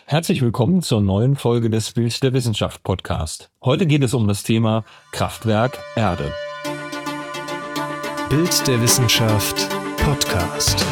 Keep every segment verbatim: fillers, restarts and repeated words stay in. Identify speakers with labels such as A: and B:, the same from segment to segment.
A: Herzlich willkommen zur neuen Folge des Bild der Wissenschaft Podcast. Heute geht es um das Thema Kraftwerk Erde.
B: Bild der Wissenschaft Podcast.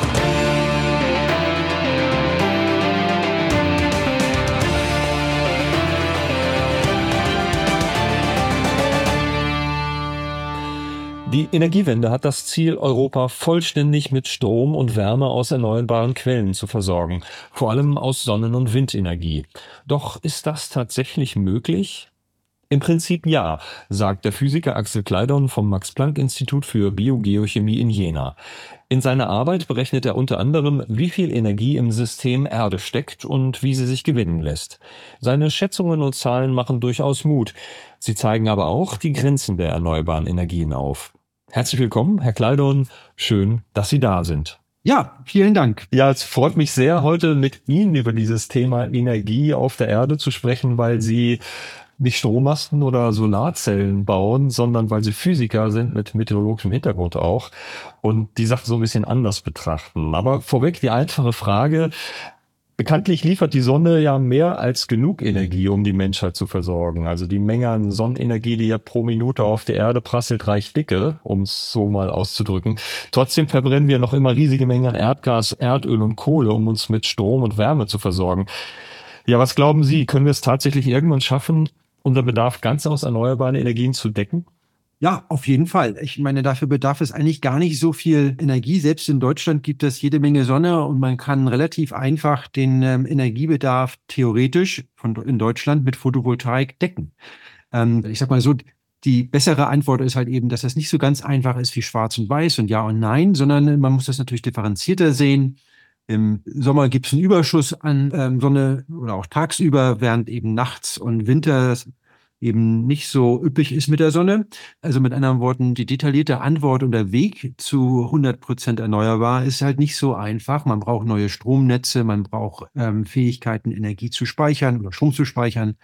A: Die Energiewende hat das Ziel, Europa vollständig mit Strom und Wärme aus erneuerbaren Quellen zu versorgen, vor allem aus Sonnen- und Windenergie. Doch ist das tatsächlich möglich? Im Prinzip ja, sagt der Physiker Axel Kleidon vom Max-Planck-Institut für Biogeochemie in Jena. In seiner Arbeit berechnet er unter anderem, wie viel Energie im System Erde steckt und wie sie sich gewinnen lässt. Seine Schätzungen und Zahlen machen durchaus Mut. Sie zeigen aber auch die Grenzen der erneuerbaren Energien auf. Herzlich willkommen, Herr Kleidon. Schön, dass Sie da sind.
C: Ja, vielen Dank.
A: Ja, es freut mich sehr, heute mit Ihnen über dieses Thema Energie auf der Erde zu sprechen, weil Sie nicht Strommasten oder Solarzellen bauen, sondern weil Sie Physiker sind mit meteorologischem Hintergrund auch und die Sache so ein bisschen anders betrachten. Aber vorweg die einfache Frage: Bekanntlich liefert die Sonne ja mehr als genug Energie, um die Menschheit zu versorgen. Also die Menge an Sonnenenergie, die ja pro Minute auf die Erde prasselt, reicht dicke, um es so mal auszudrücken. Trotzdem verbrennen wir noch immer riesige Mengen an Erdgas, Erdöl und Kohle, um uns mit Strom und Wärme zu versorgen. Ja, was glauben Sie, können wir es tatsächlich irgendwann schaffen, unser Bedarf ganz aus erneuerbaren Energien zu decken?
C: Ja, auf jeden Fall. Ich meine, dafür bedarf es eigentlich gar nicht so viel Energie. Selbst in Deutschland gibt es jede Menge Sonne und man kann relativ einfach den ähm, Energiebedarf theoretisch von in Deutschland mit Photovoltaik decken. Ähm, ich sag mal so, die bessere Antwort ist halt eben, dass das nicht so ganz einfach ist wie schwarz und weiß und ja und nein, sondern man muss das natürlich differenzierter sehen. Im Sommer gibt es einen Überschuss an ähm, Sonne oder auch tagsüber, während eben nachts und Winter eben nicht so üppig ist mit der Sonne. Also mit anderen Worten, die detaillierte Antwort und der Weg zu hundert Prozent erneuerbar ist halt nicht so einfach. Man braucht neue Stromnetze, man braucht ähm, Fähigkeiten, Energie zu speichern oder Strom zu speichern.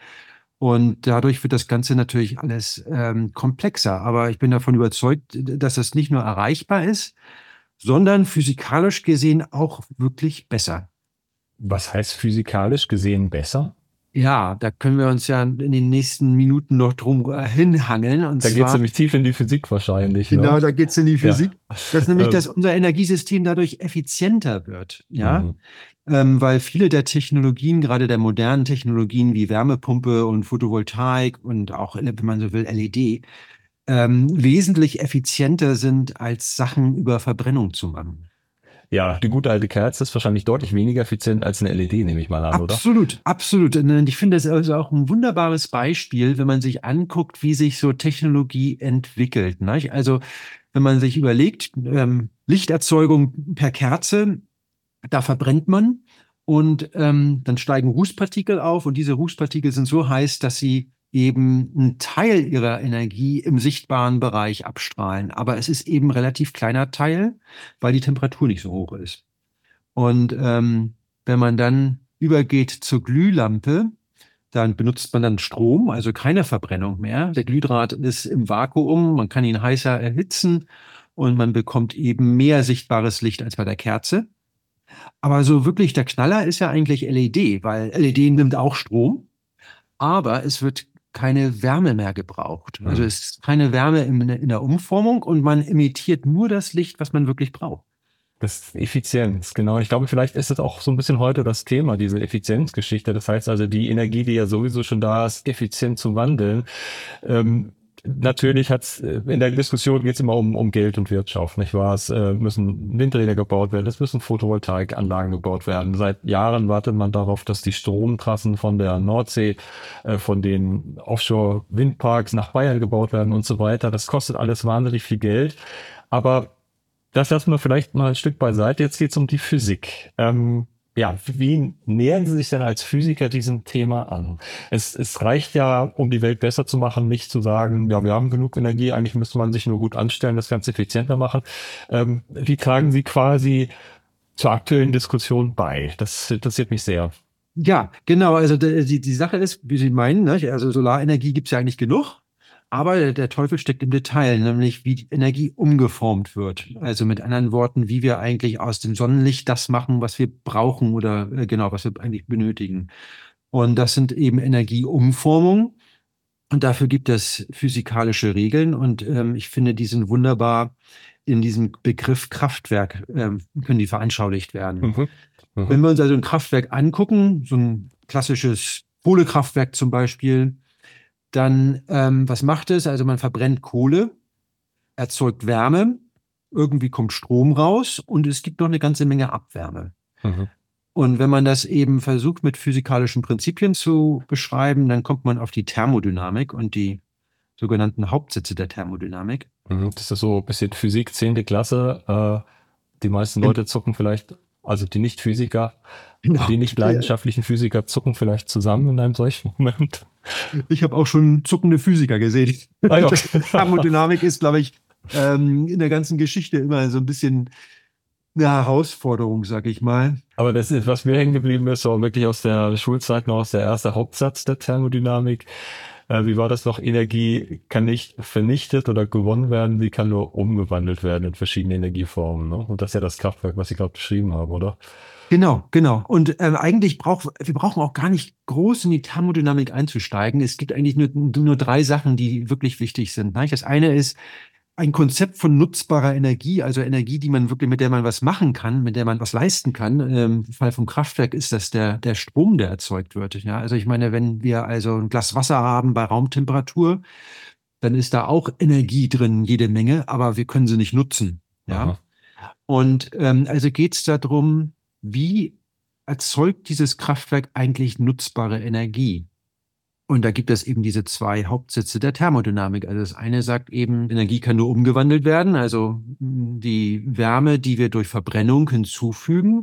C: Und dadurch wird das Ganze natürlich alles ähm, komplexer. Aber ich bin davon überzeugt, dass das nicht nur erreichbar ist, sondern physikalisch gesehen auch wirklich besser.
A: Was heißt physikalisch gesehen besser?
C: Ja, da können wir uns ja in den nächsten Minuten noch drum äh, hinhangeln. Und
A: Da geht es nämlich tief in die Physik wahrscheinlich.
C: Genau,
A: ne?
C: da geht es in die Physik.
A: Ja.
C: Das ist nämlich,
A: Ähm.
C: dass unser Energiesystem dadurch effizienter wird. Ja,
A: Mhm.
C: ähm, weil viele der Technologien, gerade der modernen Technologien wie Wärmepumpe und Photovoltaik und auch, wenn man so will, L E D, ähm, wesentlich effizienter sind, als Sachen über Verbrennung zu machen.
A: Ja, die gute alte Kerze ist wahrscheinlich deutlich weniger effizient als eine L E D, nehme ich mal an, oder?
C: Absolut, absolut. Und ich finde das also auch ein wunderbares Beispiel, wenn man sich anguckt, wie sich so Technologie entwickelt. Ne? Also wenn man sich überlegt, ähm, Lichterzeugung per Kerze, da verbrennt man und ähm, dann steigen Rußpartikel auf und diese Rußpartikel sind so heiß, dass sie eben einen Teil ihrer Energie im sichtbaren Bereich abstrahlen. Aber es ist eben ein relativ kleiner Teil, weil die Temperatur nicht so hoch ist. Und ähm, wenn man dann übergeht zur Glühlampe, dann benutzt man dann Strom, also keine Verbrennung mehr. Der Glühdraht ist im Vakuum, man kann ihn heißer erhitzen und man bekommt eben mehr sichtbares Licht als bei der Kerze. Aber so wirklich der Knaller ist ja eigentlich L E D, weil L E D nimmt auch Strom, aber es wird keine Wärme mehr gebraucht. Also es ist keine Wärme in, in der Umformung und man emittiert nur das Licht, was man wirklich braucht.
A: Das ist Effizienz, genau. Ich glaube, vielleicht ist es auch so ein bisschen heute das Thema, diese Effizienzgeschichte. Das heißt also, die Energie, die ja sowieso schon da ist, effizient zu wandeln. Ähm, natürlich hat's, in der Diskussion geht es immer um, um Geld und Wirtschaft, nicht wahr? Es äh, müssen Windräder gebaut werden, es müssen Photovoltaikanlagen gebaut werden. Seit Jahren wartet man darauf, dass die Stromtrassen von der Nordsee, äh, von den Offshore-Windparks nach Bayern gebaut werden und so weiter. Das kostet alles wahnsinnig viel Geld. Aber das lassen wir vielleicht mal ein Stück beiseite. Jetzt geht es um die Physik. Ähm, ja, wie nähern Sie sich denn als Physiker diesem Thema an? Es, es reicht ja, um die Welt besser zu machen, nicht zu sagen, ja, wir haben genug Energie, eigentlich müsste man sich nur gut anstellen, das Ganze effizienter machen. Ähm, wie tragen Sie quasi zur aktuellen Diskussion bei? Das interessiert mich sehr.
C: Ja, genau. Also die, die Sache ist, wie Sie meinen, ne? Also Solarenergie gibt es ja eigentlich genug. Aber der Teufel steckt im Detail, nämlich wie die Energie umgeformt wird. Also mit anderen Worten, wie wir eigentlich aus dem Sonnenlicht das machen, was wir brauchen oder äh, genau, was wir eigentlich benötigen. Und das sind eben Energieumformungen. Und dafür gibt es physikalische Regeln. Und ähm, ich finde, die sind wunderbar in diesem Begriff Kraftwerk, ähm, können die veranschaulicht werden.
A: Mhm. Mhm.
C: Wenn wir uns also ein Kraftwerk angucken, so ein klassisches Kohlekraftwerk zum Beispiel, dann, ähm, was macht es? Also man verbrennt Kohle, erzeugt Wärme, irgendwie kommt Strom raus und es gibt noch eine ganze Menge Abwärme.
A: Mhm.
C: Und wenn man das eben versucht, mit physikalischen Prinzipien zu beschreiben, dann kommt man auf die Thermodynamik und die sogenannten Hauptsätze der Thermodynamik.
A: Mhm. Das ist so ein bisschen Physik, zehnte Klasse. Äh, die meisten Leute zucken vielleicht, also die Nicht-Physiker,
C: Genau.
A: die nicht leidenschaftlichen Physiker zucken vielleicht zusammen in einem solchen Moment.
C: Ich habe auch schon zuckende Physiker gesehen.
A: Ah, ja.
C: Thermodynamik ist, glaube ich, ähm, in der ganzen Geschichte immer so ein bisschen eine Herausforderung, sag ich mal.
A: Aber das ist, was mir hängen geblieben ist, so wirklich aus der Schulzeit noch, aus der erste Hauptsatz der Thermodynamik. Äh, wie war das noch? Energie kann nicht vernichtet oder gewonnen werden, sie kann nur umgewandelt werden in verschiedene Energieformen. Ne? Und das ist ja das Kraftwerk, was ich gerade beschrieben habe, oder?
C: Genau, genau. Und ähm, eigentlich braucht, wir brauchen auch gar nicht groß in die Thermodynamik einzusteigen. Es gibt eigentlich nur, nur drei Sachen, die wirklich wichtig sind. Ne? Das eine ist ein Konzept von nutzbarer Energie, also Energie, die man wirklich, mit der man was machen kann, mit der man was leisten kann. Ähm, Im Fall vom Kraftwerk ist das der, der Strom, der erzeugt wird. Ja? Also ich meine, wenn wir also ein Glas Wasser haben bei Raumtemperatur, dann ist da auch Energie drin, jede Menge, aber wir können sie nicht nutzen. Ja?
A: Aha.
C: Und ähm, also geht es darum, wie erzeugt dieses Kraftwerk eigentlich nutzbare Energie? Und da gibt es eben diese zwei Hauptsätze der Thermodynamik. Also das eine sagt eben, Energie kann nur umgewandelt werden. Also mh, die Wärme, die wir durch Verbrennung hinzufügen,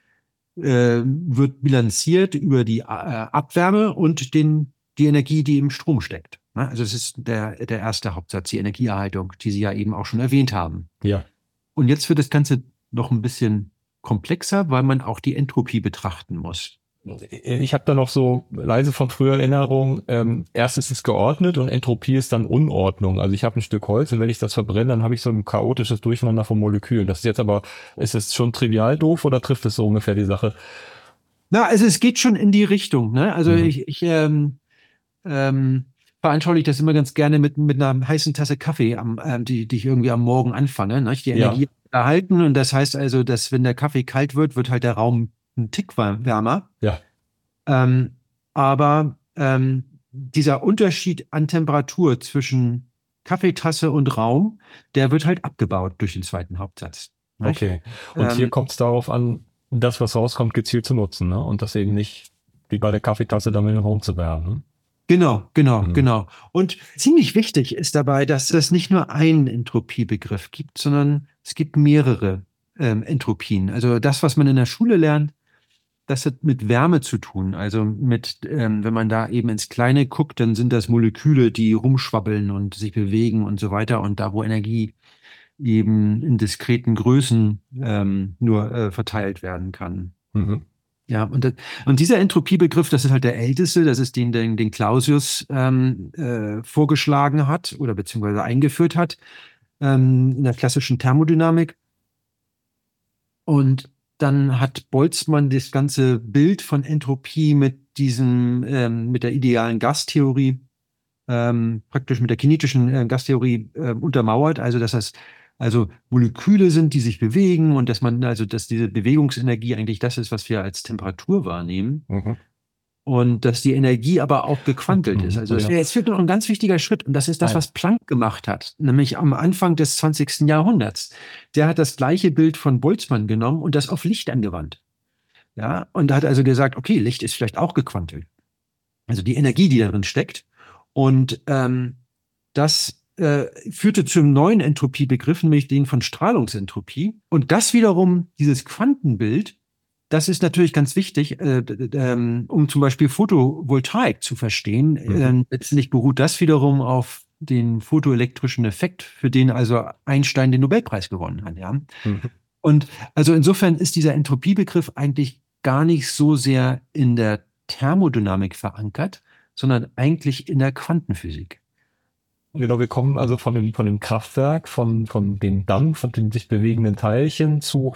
C: äh, wird bilanziert über die äh, Abwärme und den, die Energie, die im Strom steckt. Ne? Also das ist der, der erste Hauptsatz, die Energieerhaltung, die Sie ja eben auch schon erwähnt haben.
A: Ja.
C: Und jetzt wird das Ganze noch ein bisschen komplexer, weil man auch die Entropie betrachten muss.
A: Ich habe da noch so leise von früher Erinnerung, ähm, erst ist es geordnet und Entropie ist dann Unordnung. Also ich habe ein Stück Holz und wenn ich das verbrenne, dann habe ich so ein chaotisches Durcheinander von Molekülen. Das ist jetzt aber, ist es schon trivial doof oder trifft es so ungefähr die Sache?
C: Na, also es geht schon in die Richtung. Ne? Also
A: Mhm.
C: ich, ich ähm, ähm, veranschauliche das immer ganz gerne mit, mit einer heißen Tasse Kaffee, am, ähm, die, die ich irgendwie am Morgen anfange. Ne? Die
A: Ja.
C: Energie erhalten und das heißt also, dass wenn der Kaffee kalt wird, wird halt der Raum ein Tick wärmer.
A: Ja.
C: Ähm, aber ähm, dieser Unterschied an Temperatur zwischen Kaffeetasse und Raum, der wird halt abgebaut durch den zweiten Hauptsatz. Nicht?
A: Okay. Und
C: Ähm,
A: hier kommt es darauf an, das, was rauskommt, gezielt zu nutzen, ne? Und das eben nicht wie bei der Kaffeetasse damit in den Raum zu werfen. Ne?
C: Genau, genau,
A: Mhm.
C: genau. Und ziemlich wichtig ist dabei, dass es nicht nur einen Entropiebegriff gibt, sondern es gibt mehrere ähm, Entropien. Also das, was man in der Schule lernt, das hat mit Wärme zu tun. Also mit, ähm, wenn man da eben ins Kleine guckt, dann sind das Moleküle, die rumschwabbeln und sich bewegen und so weiter. Und da, wo Energie eben in diskreten Größen ähm, nur äh, verteilt werden kann.
A: Mhm.
C: Ja, und, das, und dieser Entropiebegriff, das ist halt der älteste, das ist den, den, den Clausius ähm, äh, vorgeschlagen hat oder beziehungsweise eingeführt hat ähm, in der klassischen Thermodynamik. Und dann hat Boltzmann das ganze Bild von Entropie mit diesem, ähm, mit der idealen Gastheorie, ähm, praktisch mit der kinetischen äh, Gastheorie äh, untermauert. Also, dass das also Moleküle sind, die sich bewegen und dass man, also, dass diese Bewegungsenergie eigentlich das ist, was wir als Temperatur wahrnehmen.
A: Mhm.
C: Und dass die Energie aber auch gequantelt ist.
A: Mhm.
C: Also
A: Ja.
C: es fehlt noch ein ganz wichtiger Schritt und das ist das,
A: Ah ja.
C: was Planck gemacht hat, nämlich am Anfang des zwanzigsten Jahrhunderts. Der hat das gleiche Bild von Boltzmann genommen und das auf Licht angewandt. Ja, und hat also gesagt, okay, Licht ist vielleicht auch gequantelt. Also die Energie, die darin steckt. Und ähm, das äh, führte zum neuen Entropiebegriff, nämlich den von Strahlungsentropie. Und das wiederum, dieses Quantenbild, das ist natürlich ganz wichtig, äh, ähm, um zum Beispiel Photovoltaik zu verstehen.
A: Mhm.
C: Ähm, letztendlich beruht das wiederum auf den photoelektrischen Effekt, für den also Einstein den Nobelpreis gewonnen hat. Ja?
A: Mhm.
C: Und also insofern ist dieser Entropiebegriff eigentlich gar nicht so sehr in der Thermodynamik verankert, sondern eigentlich in der Quantenphysik.
A: Genau, wir kommen also von dem, von dem Kraftwerk, von, von dem Dampf, von den sich bewegenden Teilchen zu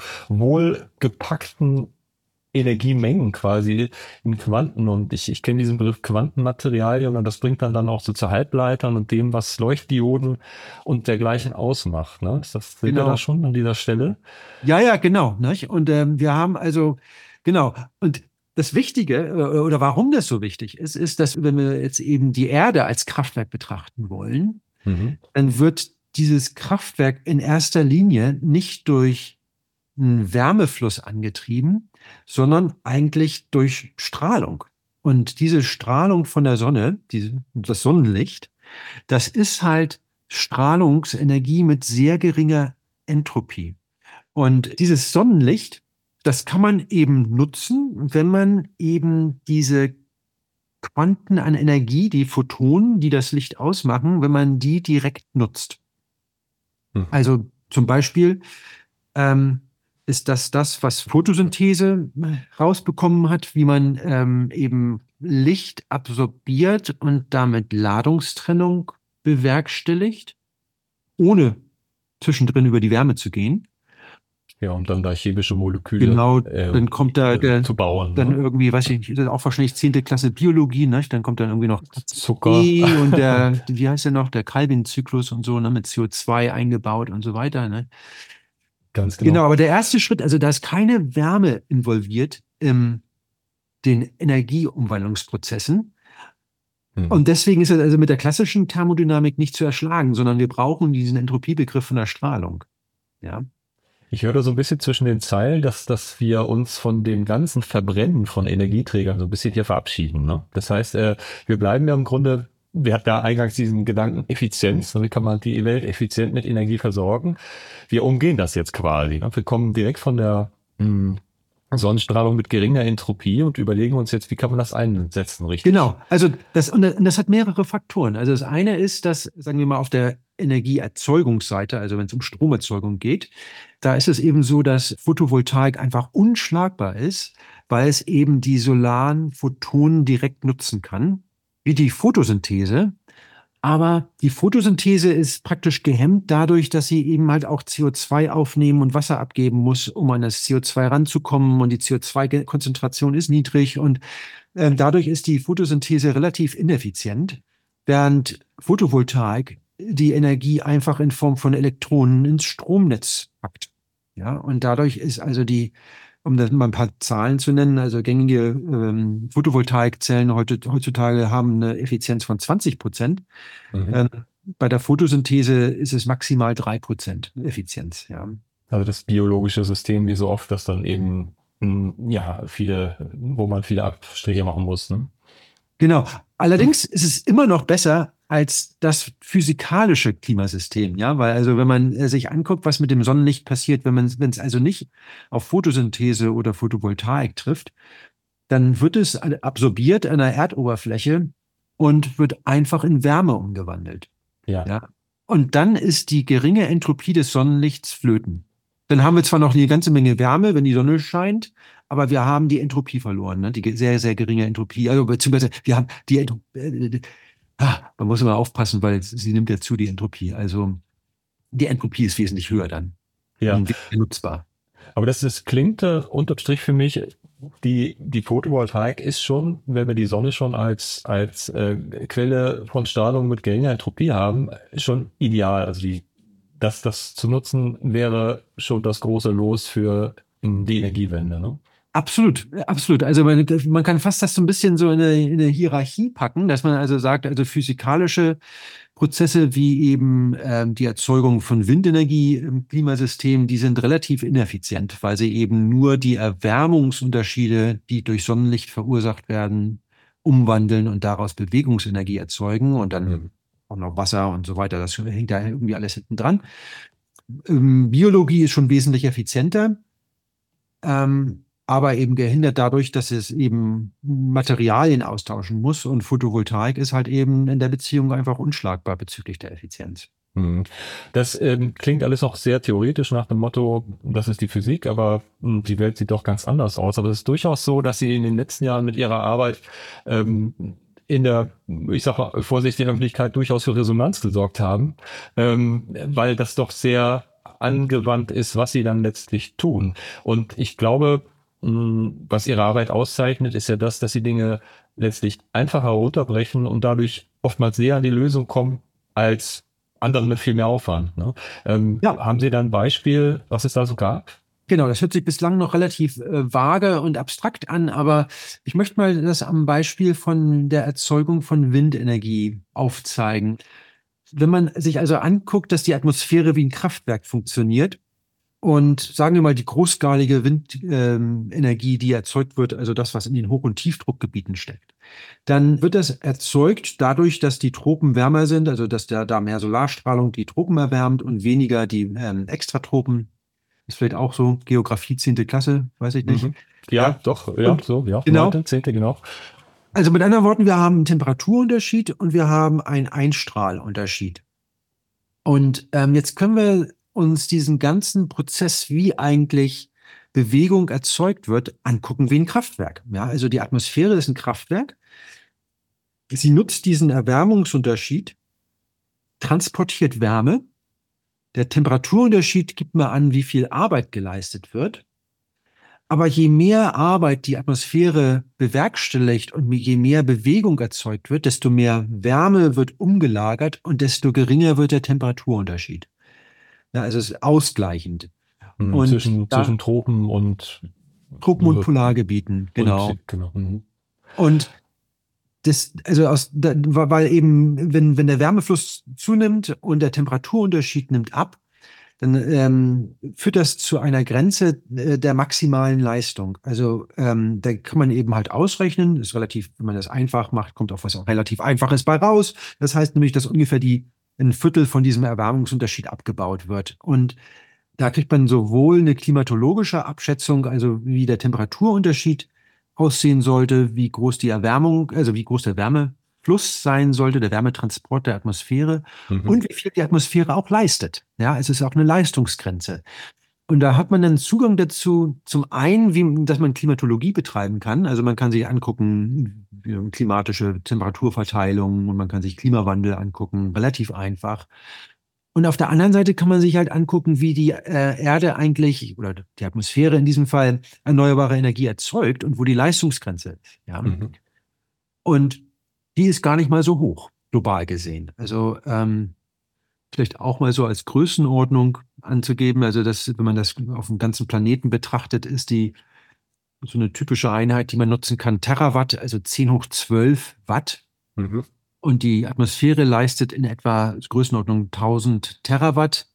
A: wohlgepackten Energiemengen quasi in Quanten. Und ich, ich kenne diesen Begriff Quantenmaterialien und das bringt dann dann auch so zu Halbleitern und dem, was Leuchtdioden und dergleichen ausmacht. Ne? Ist das, sind wir
C: Genau.
A: da schon an dieser Stelle?
C: Ja, ja, genau. Nicht? Und ähm, wir haben also, genau. Und das Wichtige, äh, oder warum das so wichtig ist, ist, dass wenn wir jetzt eben die Erde als Kraftwerk betrachten wollen,
A: Mhm.
C: dann wird dieses Kraftwerk in erster Linie nicht durch einen Wärmefluss angetrieben, sondern eigentlich durch Strahlung. Und diese Strahlung von der Sonne, diese, das Sonnenlicht, das ist halt Strahlungsenergie mit sehr geringer Entropie. Und dieses Sonnenlicht, das kann man eben nutzen, wenn man eben diese Quanten an Energie, die Photonen, die das Licht ausmachen, wenn man die direkt nutzt.
A: Mhm.
C: Also zum Beispiel ähm, ist das das, was Photosynthese rausbekommen hat, wie man ähm, eben Licht absorbiert und damit Ladungstrennung bewerkstelligt, ohne zwischendrin über die Wärme zu gehen.
A: Ja, um dann da chemische Moleküle
C: Genau,
A: äh,
C: dann kommt da der,
A: zu bauen.
C: dann
A: Ne?
C: irgendwie, weiß ich nicht, das ist auch wahrscheinlich zehnte Klasse Biologie, ne? Dann kommt dann irgendwie noch
A: Zucker.
C: E und der, wie heißt der noch, der Calvin-Zyklus und so, ne? Mit C O zwei eingebaut und so weiter, ne?
A: Ganz genau.
C: Genau, aber der erste Schritt, also da ist keine Wärme involviert in den Energieumwandlungsprozessen.
A: Hm.
C: Und deswegen ist es also mit der klassischen Thermodynamik nicht zu erschlagen, sondern wir brauchen diesen Entropiebegriff von der Strahlung. Ja.
A: Ich höre da so ein bisschen zwischen den Zeilen, dass, dass wir uns von dem ganzen Verbrennen von Energieträgern so ein bisschen hier verabschieden. Ne? Das heißt, äh, wir bleiben ja im Grunde, wir hatten ja eingangs diesen Gedanken Effizienz. Wie kann man die Welt effizient mit Energie versorgen? Wir umgehen das jetzt quasi. Ne? Wir kommen direkt von der mh, Sonnenstrahlung mit geringer Entropie und überlegen uns jetzt, wie kann man das einsetzen, richtig?
C: Genau, also das, und das hat mehrere Faktoren. Also das eine ist, dass, sagen wir mal, auf der Energieerzeugungsseite, also wenn es um Stromerzeugung geht, da ist es eben so, dass Photovoltaik einfach unschlagbar ist, weil es eben die solaren Photonen direkt nutzen kann, wie die Photosynthese. Aber die Photosynthese ist praktisch gehemmt dadurch, dass sie eben halt auch C O zwei aufnehmen und Wasser abgeben muss, um an das C O zwei ranzukommen. Und die C O zwei Konzentration ist niedrig. Und äh, dadurch ist die Photosynthese relativ ineffizient, während Photovoltaik die Energie einfach in Form von Elektronen ins Stromnetz packt. Ja, und dadurch ist also die, um das mal ein paar Zahlen zu nennen, also gängige ähm, Photovoltaikzellen heute, heutzutage haben eine Effizienz von zwanzig Prozent.
A: Mhm.
C: Ähm, bei der Photosynthese ist es maximal drei Prozent Effizienz. Ja.
A: Also das biologische System, wie so oft, das dann eben, mh, ja, viele, wo man viele Abstriche machen muss. Ne?
C: Genau. Allerdings ist es immer noch besser als das physikalische Klimasystem, ja, weil also wenn man äh, sich anguckt, was mit dem Sonnenlicht passiert, wenn man, wenn es also nicht auf Photosynthese oder Photovoltaik trifft, dann wird es absorbiert an der Erdoberfläche und wird einfach in Wärme umgewandelt.
A: Ja.
C: Ja. Und dann ist die geringe Entropie des Sonnenlichts flöten. Dann haben wir zwar noch eine ganze Menge Wärme, wenn die Sonne scheint, aber wir haben die Entropie verloren, ne? Die sehr, sehr geringe Entropie. Also beziehungsweise wir haben die Entropie. Äh, ah, man muss immer aufpassen, weil sie nimmt ja zu, die Entropie. Also die Entropie ist wesentlich höher dann.
A: Ja.
C: Und nutzbar.
A: Aber das ist, klingt äh, unterm Strich für mich, die, die Photovoltaik ist schon, wenn wir die Sonne schon als, als äh, Quelle von Strahlung mit geringer Entropie haben, schon ideal. Also die, das, das zu nutzen wäre schon das große Los für die Energiewende, ne?
C: Absolut, absolut. Also man, man kann fast das so ein bisschen so in eine, in eine Hierarchie packen, dass man also sagt, also physikalische Prozesse wie eben ähm, die Erzeugung von Windenergie im Klimasystem, die sind relativ ineffizient, weil sie eben nur die Erwärmungsunterschiede, die durch Sonnenlicht verursacht werden, umwandeln und daraus Bewegungsenergie erzeugen und dann
A: Mhm.
C: auch noch Wasser und so weiter. Das hängt da irgendwie alles hinten dran. Ähm, Biologie ist schon wesentlich effizienter. Ähm, aber eben gehindert dadurch, dass es eben Materialien austauschen muss und Photovoltaik ist halt eben in der Beziehung einfach unschlagbar bezüglich der Effizienz.
A: Mhm. Das ähm, klingt alles auch sehr theoretisch nach dem Motto, das ist die Physik, aber mh, die Welt sieht doch ganz anders aus. Aber es ist durchaus so, dass Sie in den letzten Jahren mit Ihrer Arbeit ähm, in der, ich sage vorsichtig, Öffentlichkeit durchaus für Resonanz gesorgt haben, ähm, weil das doch sehr angewandt ist, was sie dann letztlich tun. Und ich glaube, mh, was ihre Arbeit auszeichnet, ist ja das, dass sie Dinge letztlich einfacher runterbrechen und dadurch oftmals sehr an die Lösung kommen als andere mit viel mehr Aufwand. Ne? Ähm,
C: Ja.
A: Haben Sie da ein Beispiel, was es da so gab?
C: Genau, das hört sich bislang noch relativ äh, vage und abstrakt an, aber ich möchte mal das am Beispiel von der Erzeugung von Windenergie aufzeigen. Wenn man sich also anguckt, dass die Atmosphäre wie ein Kraftwerk funktioniert und sagen wir mal die großskalige Windenergie, die erzeugt wird, also das, was in den Hoch- und Tiefdruckgebieten steckt, dann wird das erzeugt dadurch, dass die Tropen wärmer sind, also dass da, da mehr Solarstrahlung die Tropen erwärmt und weniger die ähm, Extratropen. Ist vielleicht auch so Geografie zehnte Klasse, weiß ich nicht.
A: Mhm. Ja,
C: Ja.
A: doch, ja,
C: Und-
A: so, ja,
C: genau.
A: neunte, zehnte, genau.
C: Also mit anderen Worten, wir haben einen Temperaturunterschied und wir haben einen Einstrahlunterschied. Und ähm, jetzt können wir uns diesen ganzen Prozess, wie eigentlich Bewegung erzeugt wird, angucken wie ein Kraftwerk. Ja, also die Atmosphäre ist ein Kraftwerk. Sie nutzt diesen Erwärmungsunterschied, transportiert Wärme. Der Temperaturunterschied gibt mal an, wie viel Arbeit geleistet wird. Aber je mehr Arbeit die Atmosphäre bewerkstelligt und je mehr Bewegung erzeugt wird, desto mehr Wärme wird umgelagert und desto geringer wird der Temperaturunterschied. Ja, also es ist ausgleichend.
A: Mhm.
C: Und
A: zwischen,
C: da-
A: zwischen Tropen und
C: Tropen- und Polargebieten, genau.
A: Und, genau. Mhm.
C: Und das, also aus, da, weil eben, wenn, wenn der Wärmefluss zunimmt und der Temperaturunterschied nimmt ab, dann ähm, führt das zu einer Grenze äh, der maximalen Leistung. Also ähm, da kann man eben halt ausrechnen, ist relativ, wenn man das einfach macht, kommt auch was auch relativ Einfaches bei raus. Das heißt nämlich, dass ungefähr die ein Viertel von diesem Erwärmungsunterschied abgebaut wird. Und da kriegt man sowohl eine klimatologische Abschätzung, also wie der Temperaturunterschied aussehen sollte, wie groß die Erwärmung, also wie groß der Wärmefluss sein sollte, der Wärmetransport der Atmosphäre
A: Mhm.
C: und wie viel die Atmosphäre auch leistet. Ja, es ist auch eine Leistungsgrenze. Und da hat man dann Zugang dazu, zum einen, wie, dass man Klimatologie betreiben kann. Also man kann sich angucken, wie klimatische Temperaturverteilung und man kann sich Klimawandel angucken, relativ einfach. Und auf der anderen Seite kann man sich halt angucken, wie die äh, Erde eigentlich oder die Atmosphäre in diesem Fall erneuerbare Energie erzeugt und wo die Leistungsgrenze ist. Ja?
A: Mhm.
C: Und die ist gar nicht mal so hoch, global gesehen. Also ähm, vielleicht auch mal so als Größenordnung anzugeben. Also das, wenn man das auf dem ganzen Planeten betrachtet, ist die so eine typische Einheit, die man nutzen kann, Terawatt, also zehn hoch zwölf Watt.
A: Mhm.
C: Und die Atmosphäre leistet in etwa Größenordnung tausend Terawatt.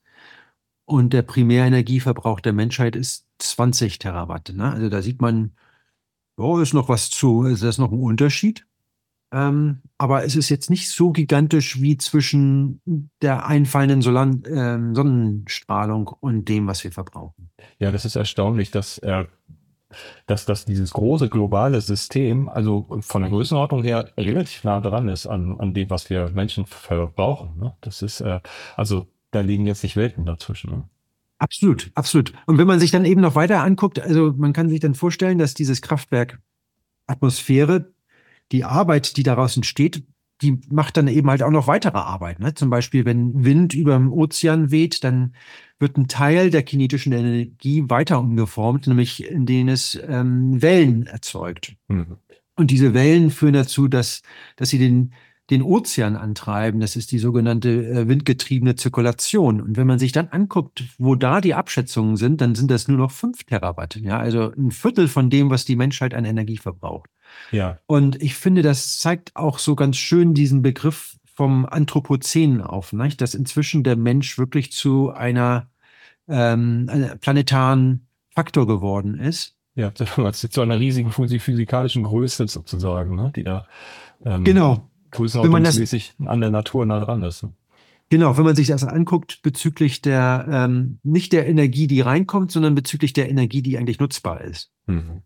C: Und der Primärenergieverbrauch der Menschheit ist zwanzig Terawatt. Ne? Also da sieht man, oh, ist noch was zu, ist das noch ein Unterschied. Ähm, aber es ist jetzt nicht so gigantisch wie zwischen der einfallenden Solan ähm, Sonnenstrahlung und dem, was wir verbrauchen.
A: Ja, das ist erstaunlich, dass er dass das dieses große globale System, also von der Größenordnung her, relativ nah dran ist an, an dem, was wir Menschen verbrauchen. Ne? Das ist, äh, also da liegen jetzt nicht Welten dazwischen. Ne?
C: Absolut, absolut. Und wenn man sich dann eben noch weiter anguckt, also man kann sich dann vorstellen, dass dieses Kraftwerk Atmosphäre, die Arbeit, die daraus entsteht, die macht dann eben halt auch noch weitere Arbeit. Ne? Zum Beispiel, wenn Wind über dem Ozean weht, dann wird ein Teil der kinetischen Energie weiter umgeformt, nämlich in denen es ähm, Wellen erzeugt.
A: Mhm.
C: Und diese Wellen führen dazu, dass, dass sie den, den Ozean antreiben. Das ist die sogenannte äh, windgetriebene Zirkulation. Und wenn man sich dann anguckt, wo da die Abschätzungen sind, dann sind das nur noch fünf Terawatt. Ja? Also ein Viertel von dem, was die Menschheit an Energie verbraucht.
A: Ja.
C: Und ich finde, das zeigt auch so ganz schön diesen Begriff vom Anthropozän auf, nicht? Dass inzwischen der Mensch wirklich zu einer, ähm, einer planetaren Faktor geworden ist.
A: Ja, das ist zu einer riesigen physikalischen Größe sozusagen, ne? Die da ähm,
C: Genau.
A: größenordnungsmäßig an der Natur nah dran ist. Ne?
C: Genau, wenn man sich das anguckt bezüglich der, ähm, nicht der Energie, die reinkommt, sondern bezüglich der Energie, die eigentlich nutzbar ist.
A: Mhm.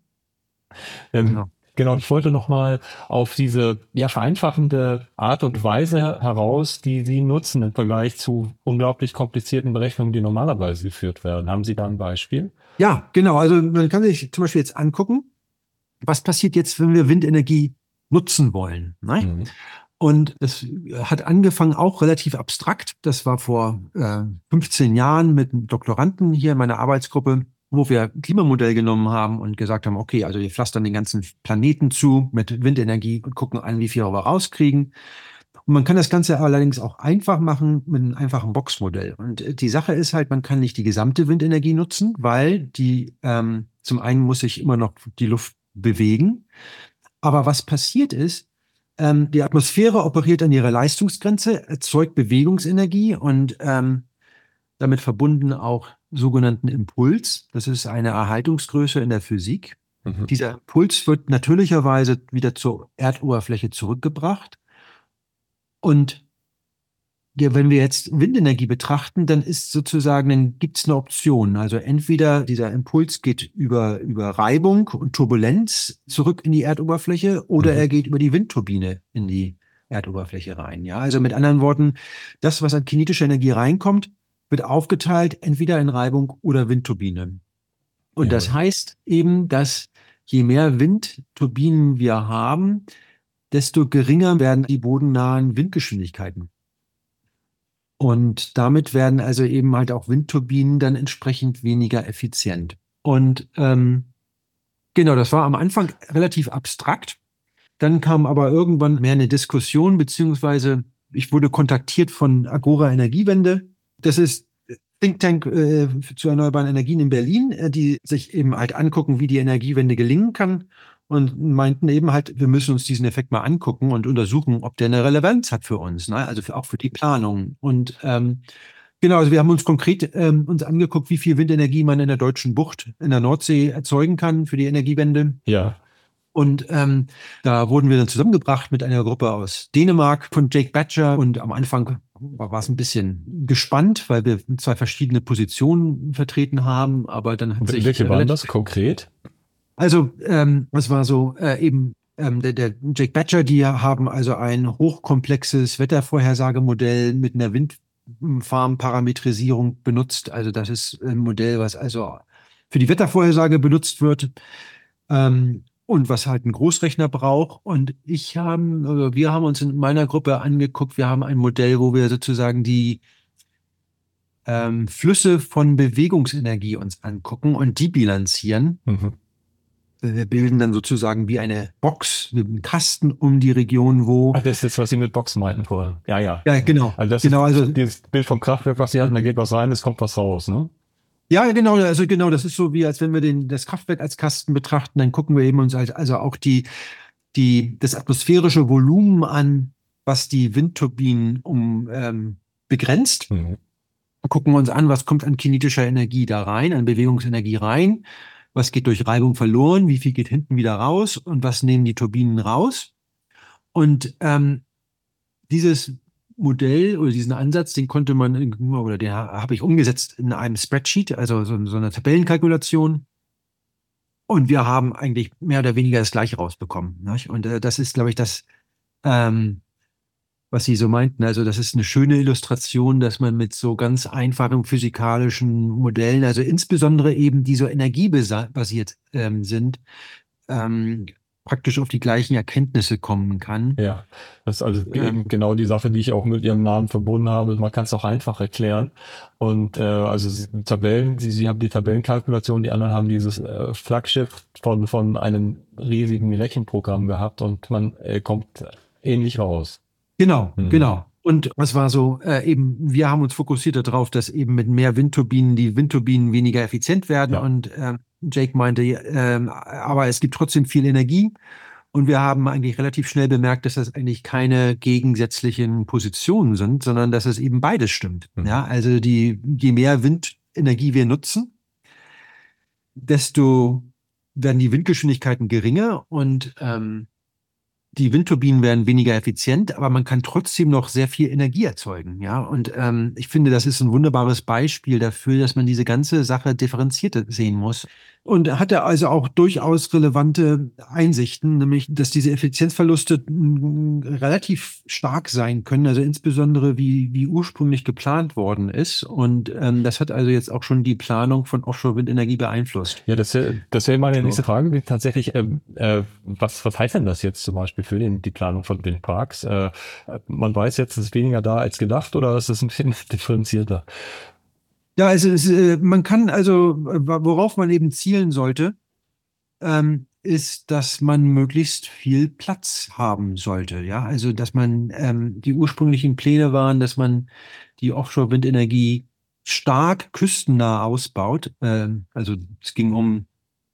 A: Ähm,
C: Genau.
A: Genau, ich wollte nochmal auf diese ja, vereinfachende Art und Weise heraus, die Sie nutzen im Vergleich zu unglaublich komplizierten Berechnungen, die normalerweise geführt werden. Haben Sie da ein Beispiel?
C: Ja, genau. Also man kann sich zum Beispiel jetzt angucken, was passiert jetzt, wenn wir Windenergie nutzen wollen. Ne?
A: Mhm.
C: Und es hat angefangen auch relativ abstrakt. Das war vor äh, fünfzehn Jahren mit einem Doktoranden hier in meiner Arbeitsgruppe, wo wir ein Klimamodell genommen haben und gesagt haben, okay, also wir pflastern den ganzen Planeten zu mit Windenergie und gucken an, wie viel wir rauskriegen. Und man kann das Ganze allerdings auch einfach machen mit einem einfachen Boxmodell. Und die Sache ist halt, man kann nicht die gesamte Windenergie nutzen, weil die ähm, zum einen muss sich immer noch die Luft bewegen. Aber was passiert ist, ähm, die Atmosphäre operiert an ihrer Leistungsgrenze, erzeugt Bewegungsenergie und ähm, damit verbunden auch sogenannten Impuls. Das ist eine Erhaltungsgröße in der Physik.
A: Mhm.
C: Dieser Impuls wird natürlicherweise wieder zur Erdoberfläche zurückgebracht. Und ja, wenn wir jetzt Windenergie betrachten, dann ist sozusagen, dann gibt es eine Option. Also entweder dieser Impuls geht über, über Reibung und Turbulenz zurück in die Erdoberfläche oder
A: Mhm.
C: er geht über die Windturbine in die Erdoberfläche rein. Ja, also mit anderen Worten, das, was an kinetischer Energie reinkommt, wird aufgeteilt entweder in Reibung oder Windturbine. Und das
A: Jawohl.
C: heißt eben, dass je mehr Windturbinen wir haben, desto geringer werden die bodennahen Windgeschwindigkeiten. Und damit werden also eben halt auch Windturbinen dann entsprechend weniger effizient. Und ähm, genau, das war am Anfang relativ abstrakt. Dann kam aber irgendwann mehr eine Diskussion, beziehungsweise ich wurde kontaktiert von Agora Energiewende. Das ist Think Tank äh, zu erneuerbaren Energien in Berlin, äh, die sich eben halt angucken, wie die Energiewende gelingen kann und meinten eben halt, wir müssen uns diesen Effekt mal angucken und untersuchen, ob der eine Relevanz hat für uns, ne? Also für, auch für die Planung. Und ähm, genau, also wir haben uns konkret ähm, uns angeguckt, wie viel Windenergie man in der deutschen Bucht in der Nordsee erzeugen kann für die Energiewende.
A: Ja.
C: Und ähm, da wurden wir dann zusammengebracht mit einer Gruppe aus Dänemark von Jake Badger. Und am Anfang war, war es ein bisschen gespannt, weil wir zwei verschiedene Positionen vertreten haben. Aber dann hat sich
A: Welche waren
C: relativ-
A: das konkret?
C: Also ähm, es war so äh, eben ähm, der, der Jake Badger, die haben also ein hochkomplexes Wettervorhersagemodell mit einer Windfarmparametrisierung benutzt. Also das ist ein Modell, was also für die Wettervorhersage benutzt wird. Ähm, und was halt ein Großrechner braucht. Und ich haben, oder wir haben uns in meiner Gruppe angeguckt, wir haben ein Modell, wo wir sozusagen die ähm, Flüsse von Bewegungsenergie uns angucken und die bilanzieren.
A: Mhm.
C: Wir bilden dann sozusagen wie eine Box, wie einen Kasten um die Region, wo.
A: Ach, das ist jetzt, was Sie mit Boxen meinten vorher. Ja, ja.
C: Ja, genau.
A: Also das
C: genau,
A: ist
C: also
A: dieses Bild vom Kraftwerk, was Sie hatten, da geht was rein, es kommt was raus, ne?
C: Ja, genau, also genau, das ist so wie, als wenn wir den, das Kraftwerk als Kasten betrachten, dann gucken wir eben uns als, also auch die, die, das atmosphärische Volumen an, was die Windturbinen um, ähm, begrenzt.
A: Mhm.
C: Gucken wir uns an, was kommt an kinetischer Energie da rein, an Bewegungsenergie rein, was geht durch Reibung verloren, wie viel geht hinten wieder raus und was nehmen die Turbinen raus. Und ähm, dieses Modell oder diesen Ansatz, den konnte man, oder den habe ich umgesetzt in einem Spreadsheet, also so, so eine Tabellenkalkulation. Und wir haben eigentlich mehr oder weniger das Gleiche rausbekommen. Nicht? Und äh, das ist, glaube ich, das, ähm, was Sie so meinten. Also das ist eine schöne Illustration, dass man mit so ganz einfachen physikalischen Modellen, also insbesondere eben die so energiebasiert ähm, sind, ähm, praktisch auf die gleichen Erkenntnisse kommen kann.
A: Ja, das ist also
C: Ja.
A: eben genau die Sache, die ich auch mit Ihrem Namen verbunden habe. Man kann es auch einfach erklären. Und äh, also Sie- Tabellen, Sie, Sie haben die Tabellenkalkulation, die anderen haben dieses äh, Flaggschiff von von einem riesigen Rechenprogramm gehabt und man äh, kommt ähnlich raus.
C: Genau,
A: Mhm.
C: genau. Und was war so, äh, eben, wir haben uns fokussiert darauf, dass eben mit mehr Windturbinen die Windturbinen weniger effizient werden.
A: Ja.
C: Und ähm, Jake meinte, ähm, aber es gibt trotzdem viel Energie. Und wir haben eigentlich relativ schnell bemerkt, dass das eigentlich keine gegensätzlichen Positionen sind, sondern dass es eben beides stimmt.
A: Mhm.
C: Ja, also die, je mehr Windenergie wir nutzen, desto werden die Windgeschwindigkeiten geringer und ähm, die Windturbinen werden weniger effizient, aber man kann trotzdem noch sehr viel Energie erzeugen. Ja, und ähm, ich finde, das ist ein wunderbares Beispiel dafür, dass man diese ganze Sache differenziert sehen muss. und hatte also auch durchaus relevante Einsichten, nämlich, dass diese Effizienzverluste mm, relativ stark sein können, also insbesondere wie, wie ursprünglich geplant worden ist. Und ähm, das hat also jetzt auch schon die Planung von Offshore-Windenergie beeinflusst.
A: Ja, das, wär- das wäre meine
C: So.
A: nächste Frage. Wie Tatsächlich, ähm, äh, was, was heißt denn das jetzt zum Beispiel für den, die Planung von Windparks? Äh, man weiß jetzt, es ist weniger da als gedacht, oder ist es ein bisschen differenzierter?
C: Ja, also es, äh, man kann also, äh, worauf man eben zielen sollte, ähm, ist, dass man möglichst viel Platz haben sollte. Ja, also dass man ähm, die ursprünglichen Pläne waren, dass man die Offshore-Windenergie stark küstennah ausbaut. Ähm, also es ging um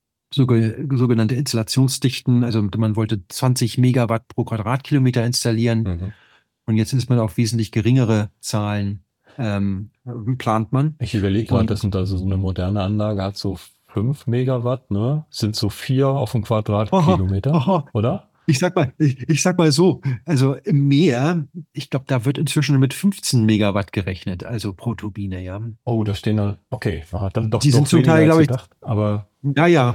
C: soge- sogenannte Installationsdichten. Also man wollte zwanzig Megawatt pro Quadratkilometer installieren.
A: Mhm.
C: Und jetzt ist man auf wesentlich geringere Zahlen ähm, plant man.
A: Ich überlege gerade,
C: Und
A: das sind also so eine moderne Anlage, hat so fünf Megawatt, ne? Sind so vier auf dem
C: aha,
A: Quadratkilometer,
C: aha.
A: oder?
C: Ich sag mal, ich, ich sag mal so, also im Meer, ich glaube, da wird inzwischen mit fünfzehn Megawatt gerechnet, also pro Turbine, ja.
A: Oh, da stehen da, okay, aha, dann doch,
C: Die sind
A: doch
C: zum
A: weniger
C: Teil,
A: als
C: glaube ich,
A: gedacht, aber
C: naja,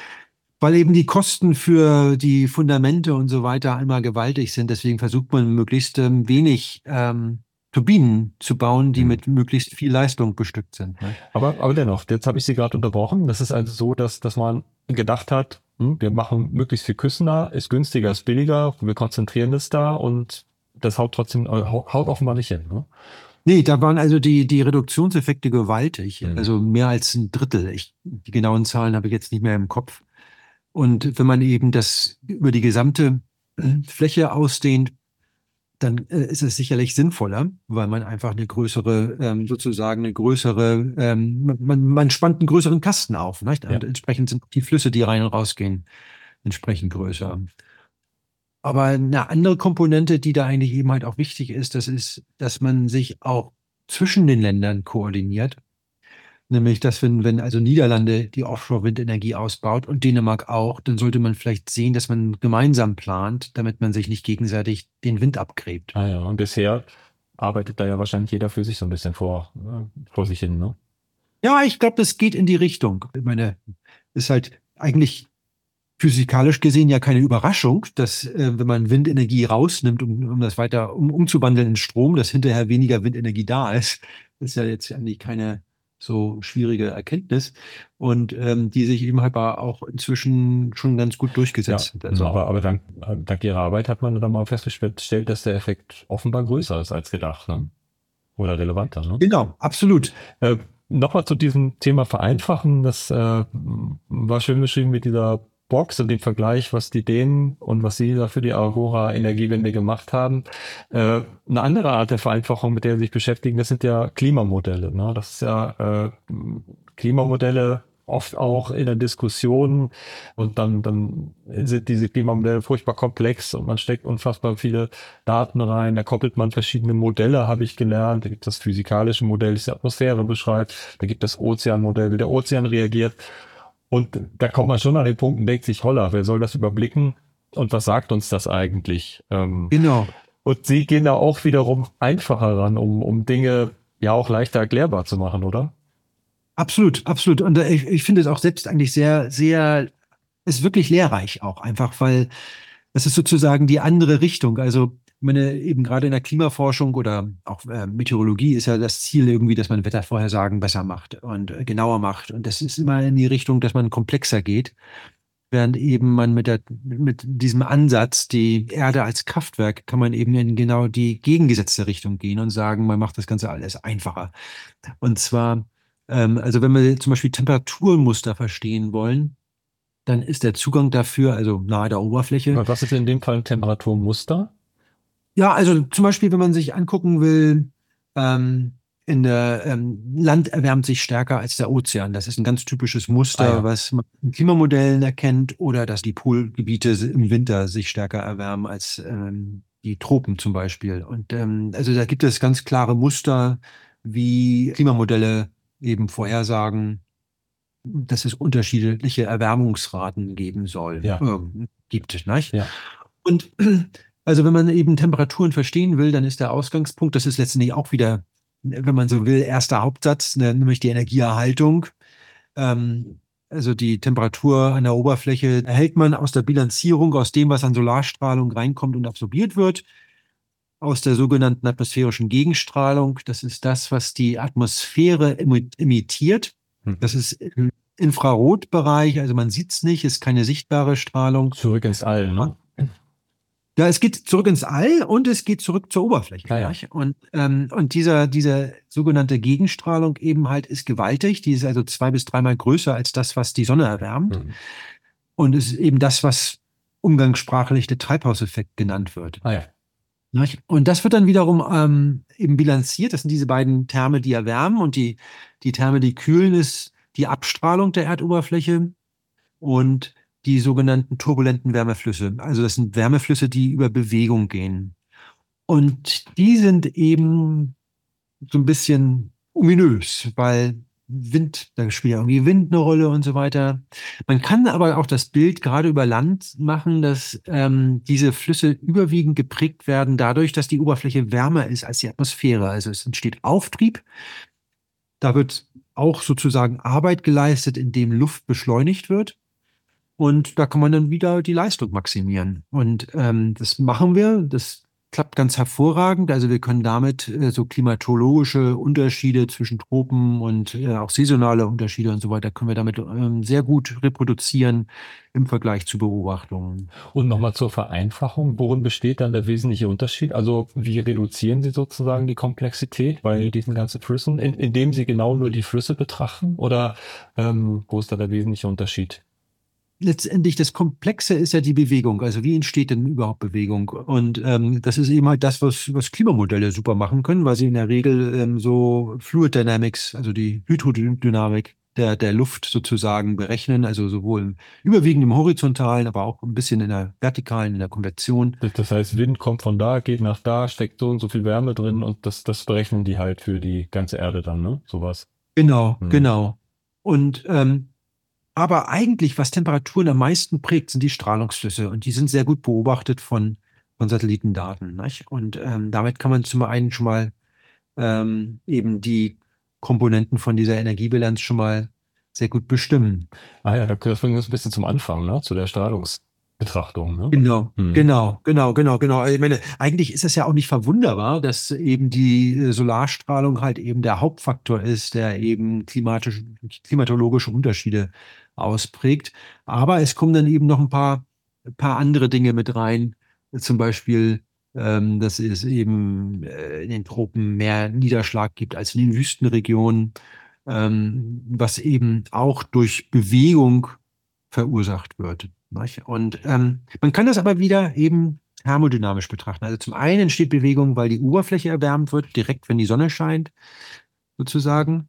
C: weil eben die Kosten für die Fundamente und so weiter einmal gewaltig sind. Deswegen versucht man möglichst ähm, wenig ähm, Turbinen zu bauen, die
A: Hm.
C: mit möglichst viel Leistung bestückt sind. Ne?
A: Aber, aber dennoch, jetzt habe ich Sie gerade unterbrochen. Das ist also so, dass, dass man gedacht hat, hm, wir machen möglichst viel küstennah, ist günstiger, ist billiger, wir konzentrieren das da und das haut trotzdem, äh, hau- haut offenbar nicht hin. Ne?
C: Nee, da waren also die, die Reduktionseffekte gewaltig,
A: Mhm.
C: also mehr als ein Drittel. Ich, die genauen Zahlen habe ich jetzt nicht mehr im Kopf. Und wenn man eben das über die gesamte äh, Fläche ausdehnt, dann äh, ist es sicherlich sinnvoller, weil man einfach eine größere, ähm, sozusagen eine größere, ähm, man, man spannt einen größeren Kasten auf, nicht? Und
A: Ja.
C: entsprechend sind die Flüsse, die rein und rausgehen, entsprechend größer. Aber eine andere Komponente, die da eigentlich eben halt auch wichtig ist, das ist, dass man sich auch zwischen den Ländern koordiniert. Nämlich, dass wenn, wenn also Niederlande die Offshore-Windenergie ausbaut und Dänemark auch, dann sollte man vielleicht sehen, dass man gemeinsam plant, damit man sich nicht gegenseitig den Wind abgräbt.
A: Ah ja, und bisher arbeitet da ja wahrscheinlich jeder für sich so ein bisschen vor, äh, vor sich hin, ne?
C: Ja, ich glaube, das geht in die Richtung. Ich meine, ist halt eigentlich physikalisch gesehen ja keine Überraschung, dass äh, wenn man Windenergie rausnimmt, um, um das weiter um, umzuwandeln in Strom, dass hinterher weniger Windenergie da ist. Das ist ja jetzt eigentlich keine so schwierige Erkenntnis und ähm, die sich eben halt auch inzwischen schon ganz gut
A: Ja,
C: durchgesetzt hat. Also,
A: aber, aber dank, äh, dank Ihrer Arbeit hat man dann mal festgestellt, dass der Effekt offenbar größer ist als gedacht, ne? Oder relevanter, ne?
C: genau, absolut.
A: Äh, Nochmal zu diesem Thema Vereinfachen. Das äh, war schön beschrieben mit dieser Box und dem Vergleich, was die Dänen und was sie da für die Aurora Energiewende gemacht haben. Äh, eine andere Art der Vereinfachung, mit der sie sich beschäftigen, das sind ja Klimamodelle. Ne? Das ist ja äh, Klimamodelle oft auch in der Diskussion und dann, dann sind diese Klimamodelle furchtbar komplex und man steckt unfassbar viele Daten rein. Da koppelt man verschiedene Modelle, habe ich gelernt. Da gibt es das physikalische Modell, das die Atmosphäre beschreibt. Da gibt es das Ozeanmodell, wie der Ozean reagiert. Und da kommt man schon an den Punkt und denkt sich, holla, wer soll das überblicken? Und was sagt uns das eigentlich? Ähm,
C: Genau.
A: und Sie gehen da auch wiederum einfacher ran, um, um Dinge ja auch leichter erklärbar zu machen, oder?
C: Absolut, absolut. Und äh, ich, ich finde es auch selbst eigentlich sehr, sehr, ist wirklich lehrreich auch einfach, weil das ist sozusagen die andere Richtung. Also, ich meine, eben gerade in der Klimaforschung oder auch äh, Meteorologie ist ja das Ziel irgendwie, dass man Wettervorhersagen besser macht und äh, genauer macht. Und das ist immer in die Richtung, dass man komplexer geht, während eben man mit der, mit diesem Ansatz, die Erde als Kraftwerk, kann man eben in genau die gegengesetzte Richtung gehen und sagen, man macht das Ganze alles einfacher. Und zwar, ähm, also wenn wir zum Beispiel Temperaturmuster verstehen wollen, dann ist der Zugang dafür, also nahe der Oberfläche.
A: Was ist in dem Fall ein Temperaturmuster?
C: Ja, also zum Beispiel, wenn man sich angucken will, ähm, in der ähm, Land erwärmt sich stärker als der Ozean. Das ist ein ganz typisches Muster,
A: Ah ja.
C: was man in Klimamodellen erkennt, oder dass die Polgebiete im Winter sich stärker erwärmen als ähm, die Tropen zum Beispiel. Und ähm, also da gibt es ganz klare Muster, wie Klimamodelle eben vorhersagen, dass es unterschiedliche Erwärmungsraten geben soll,
A: Ja.
C: ähm, gibt, nicht?
A: Ja.
C: Und also wenn man eben Temperaturen verstehen will, dann ist der Ausgangspunkt, das ist letztendlich auch wieder, wenn man so will, erster Hauptsatz, ne, nämlich die Energieerhaltung. Ähm, Also die Temperatur an der Oberfläche erhält man aus der Bilanzierung, aus dem, was an Solarstrahlung reinkommt und absorbiert wird, aus der sogenannten atmosphärischen Gegenstrahlung. Das ist das, was die Atmosphäre emittiert. Das ist im Infrarotbereich, also man sieht es nicht, ist keine sichtbare Strahlung.
A: Zurück ins All, ne?
C: Ja, es geht zurück ins All und es geht zurück zur Oberfläche.
A: Ah, ja.
C: Und, ähm, und dieser, diese sogenannte Gegenstrahlung eben halt ist gewaltig. Die ist also zwei bis dreimal größer als das, was die Sonne erwärmt. Mhm. Und es ist eben das, was umgangssprachlich der Treibhauseffekt genannt wird.
A: Ah, ja.
C: Und das wird dann wiederum ähm, eben bilanziert. Das sind diese beiden Terme, die erwärmen, und die, die Terme, die kühlen, ist die Abstrahlung der Erdoberfläche und die sogenannten turbulenten Wärmeflüsse. Also das sind Wärmeflüsse, die über Bewegung gehen. Und die sind eben so ein bisschen ominös, weil Wind, da spielt irgendwie Wind eine Rolle und so weiter. Man kann aber auch das Bild gerade über Land machen, dass ähm, diese Flüsse überwiegend geprägt werden dadurch, dass die Oberfläche wärmer ist als die Atmosphäre. Also es entsteht Auftrieb. Da wird auch sozusagen Arbeit geleistet, indem Luft beschleunigt wird. Und da kann man dann wieder die Leistung maximieren. Und ähm, das machen wir. Das klappt ganz hervorragend. Also wir können damit äh, so klimatologische Unterschiede zwischen Tropen und äh, auch saisonale Unterschiede und so weiter können wir damit ähm, sehr gut reproduzieren im Vergleich zu Beobachtungen.
A: Und nochmal zur Vereinfachung. Worin besteht dann der wesentliche Unterschied? Also wie reduzieren Sie sozusagen die Komplexität bei diesen ganzen Flüssen, in, indem Sie genau nur die Flüsse betrachten? Oder ähm, wo ist da der wesentliche Unterschied?
C: Letztendlich das Komplexe ist ja die Bewegung. Also wie entsteht denn überhaupt Bewegung? Und ähm, das ist eben halt das, was, was Klimamodelle super machen können, weil sie in der Regel ähm, so Fluid Dynamics, also die Hydrodynamik der, der Luft sozusagen berechnen, also sowohl überwiegend im horizontalen, aber auch ein bisschen in der vertikalen, in der Konvektion.
A: Das, das heißt, Wind kommt von da, geht nach da, steckt so und so viel Wärme drin und das, das berechnen die halt für die ganze Erde dann, ne? Sowas.
C: Genau,
A: Hm.
C: genau. Und ähm, aber eigentlich, was Temperaturen am meisten prägt, sind die Strahlungsflüsse. Und die sind sehr gut beobachtet von, von Satellitendaten. Nicht? Und ähm, damit kann man zum einen schon mal ähm, eben die Komponenten von dieser Energiebilanz schon mal sehr gut bestimmen.
A: Ah ja, da bringen wir uns ein bisschen zum Anfang, ne? Zu der Strahlungsbetrachtung. Ne?
C: Genau,
A: Hm.
C: genau, genau, genau, genau. Ich meine, eigentlich ist es ja auch nicht verwunderbar, dass eben die Solarstrahlung halt eben der Hauptfaktor ist, der eben klimatisch, klimatologische Unterschiede ausprägt. Aber es kommen dann eben noch ein paar, ein paar andere Dinge mit rein. Zum Beispiel, ähm, dass es eben äh, in den Tropen mehr Niederschlag gibt als in den Wüstenregionen, ähm, was eben auch durch Bewegung verursacht wird. Nicht? Und ähm, man kann das aber wieder eben thermodynamisch betrachten. Also zum einen entsteht Bewegung, weil die Oberfläche erwärmt wird, direkt wenn die Sonne scheint, sozusagen.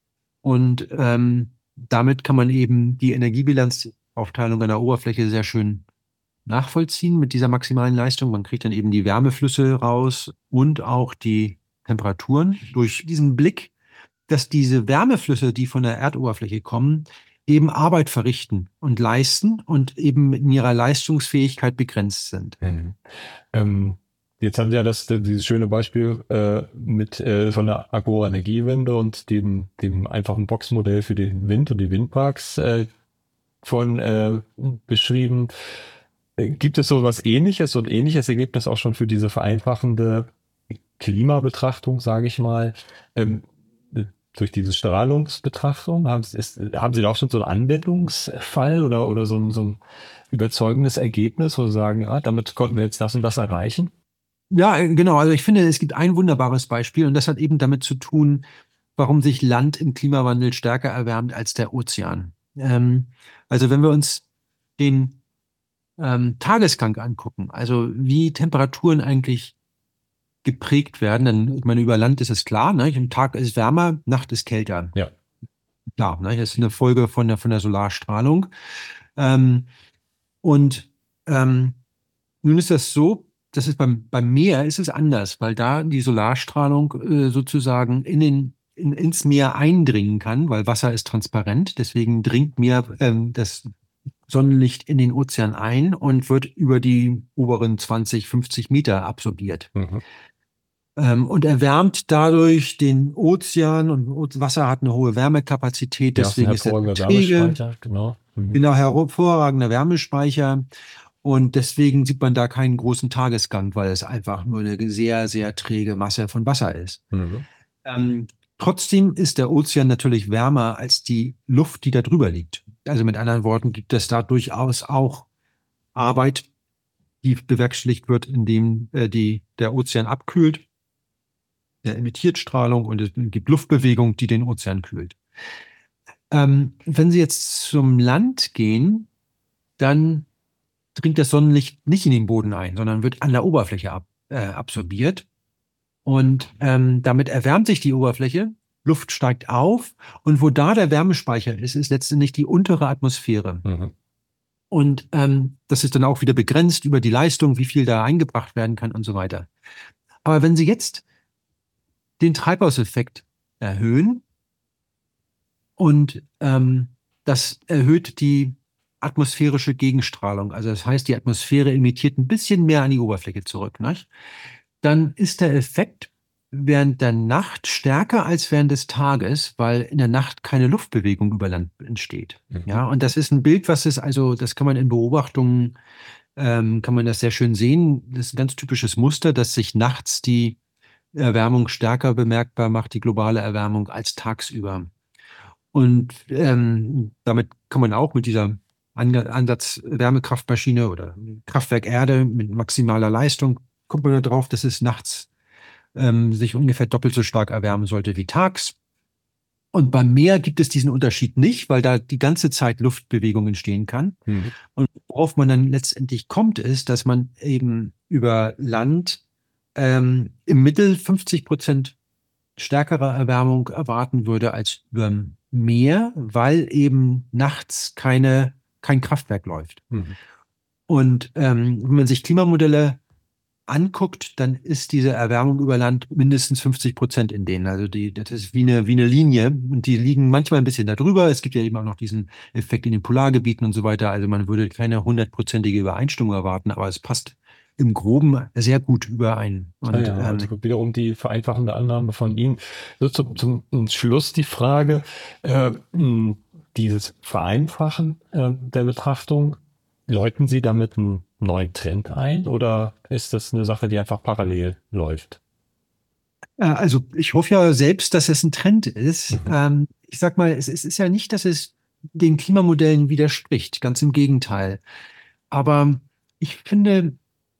C: Und ähm, damit kann man eben die Energiebilanzaufteilung an der Oberfläche sehr schön nachvollziehen mit dieser maximalen Leistung. Man kriegt dann eben die Wärmeflüsse raus und auch die Temperaturen durch diesen Blick, dass diese Wärmeflüsse, die von der Erdoberfläche kommen, eben Arbeit verrichten und leisten und eben in ihrer Leistungsfähigkeit begrenzt sind.
A: Mhm. Ähm, jetzt haben Sie ja das, dieses schöne Beispiel äh, mit äh, von der Agora-Energiewende und dem, dem einfachen Boxmodell für den Wind und die Windparks äh, von äh, beschrieben. Äh, Gibt es so was Ähnliches und ähnliches Ergebnis auch schon für diese vereinfachende Klimabetrachtung, sage ich mal? Ähm, durch diese Strahlungsbetrachtung, haben Sie, ist, haben Sie da auch schon so einen Anwendungsfall oder, oder so ein, so ein überzeugendes Ergebnis, wo Sie sagen, ja, damit konnten wir jetzt das und das erreichen?
C: Ja, genau. Also ich finde, es gibt ein wunderbares Beispiel und das hat eben damit zu tun, warum sich Land im Klimawandel stärker erwärmt als der Ozean. Ähm, also wenn wir uns den ähm, Tagesgang angucken, also wie Temperaturen eigentlich geprägt werden, dann, ich meine, über Land ist es klar, ne? Am Tag ist wärmer, Nacht ist kälter.
A: Ja.
C: Klar, ne? Das ist eine Folge von der, von der Solarstrahlung. Ähm, und ähm, nun ist das so, das ist beim, beim Meer ist es anders, weil da die Solarstrahlung äh, sozusagen in den, in, ins Meer eindringen kann, weil Wasser ist transparent, deswegen dringt Meer ähm, das Sonnenlicht in den Ozean ein und wird über die oberen zwanzig, fünfzig Meter absorbiert.
A: Mhm.
C: ähm, und erwärmt dadurch den Ozean, und Wasser hat eine hohe Wärmekapazität,
A: Ja, ist ein
C: deswegen ist er
A: hervorragender
C: träge,
A: Wärmespeicher, genau. Mhm.
C: genau, hervorragender Wärmespeicher. Und deswegen sieht man da keinen großen Tagesgang, weil es einfach nur eine sehr, sehr träge Masse von Wasser ist.
A: Mhm.
C: Ähm, trotzdem ist der Ozean natürlich wärmer als die Luft, die da drüber liegt. Also mit anderen Worten gibt es da durchaus auch Arbeit, die bewerkstelligt wird, indem äh, die, der Ozean abkühlt. Er emittiert Strahlung und es gibt Luftbewegung, die den Ozean kühlt. Ähm, wenn Sie jetzt zum Land gehen, dann dringt das Sonnenlicht nicht in den Boden ein, sondern wird an der Oberfläche ab, äh, absorbiert. Und ähm, damit erwärmt sich die Oberfläche, Luft steigt auf, und wo da der Wärmespeicher ist, ist letztendlich die untere Atmosphäre.
A: Mhm.
C: Und ähm, das ist dann auch wieder begrenzt über die Leistung, wie viel da eingebracht werden kann und so weiter. Aber wenn Sie jetzt den Treibhauseffekt erhöhen, und ähm, das erhöht die atmosphärische Gegenstrahlung, also das heißt, die Atmosphäre emittiert ein bisschen mehr an die Oberfläche zurück, nicht? Dann ist der Effekt während der Nacht stärker als während des Tages, weil in der Nacht keine Luftbewegung über Land entsteht.
A: Mhm.
C: Ja, und das ist ein Bild, was es also, das kann man in Beobachtungen, ähm, kann man das sehr schön sehen. Das ist ein ganz typisches Muster, dass sich nachts die Erwärmung stärker bemerkbar macht, die globale Erwärmung, als tagsüber. Und ähm, damit kann man auch mit dieser Ange- Ansatz Wärmekraftmaschine oder Kraftwerk Erde mit maximaler Leistung, kommt man da drauf, dass es nachts ähm, sich ungefähr doppelt so stark erwärmen sollte wie tags. Und beim Meer gibt es diesen Unterschied nicht, weil da die ganze Zeit Luftbewegung entstehen kann.
A: Mhm.
C: Und worauf man dann letztendlich kommt, ist, dass man eben über Land ähm, im Mittel fünfzig Prozent stärkere Erwärmung erwarten würde als über Meer, weil eben nachts keine, kein Kraftwerk läuft.
A: Mhm.
C: Und ähm, wenn man sich Klimamodelle anguckt, dann ist diese Erwärmung über Land mindestens fünfzig Prozent in denen. Also die, das ist wie eine, wie eine Linie, und die liegen manchmal ein bisschen darüber. Es gibt ja eben auch noch diesen Effekt in den Polargebieten und so weiter. Also man würde keine hundertprozentige Übereinstimmung erwarten, aber es passt im Groben sehr gut überein.
A: Ah
C: Und
A: ja,
C: ähm,
A: also wiederum die vereinfachende Annahme von Ihnen. So zum, zum, zum Schluss die Frage, äh, mh, dieses Vereinfachen äh, der Betrachtung, läuten Sie damit einen neuen Trend ein oder ist das eine Sache, die einfach parallel läuft?
C: Ja, also ich hoffe ja selbst, dass es ein Trend ist.
A: Mhm.
C: Ähm, ich sag mal, es, es ist ja nicht, dass es den Klimamodellen widerspricht, ganz im Gegenteil. Aber ich finde,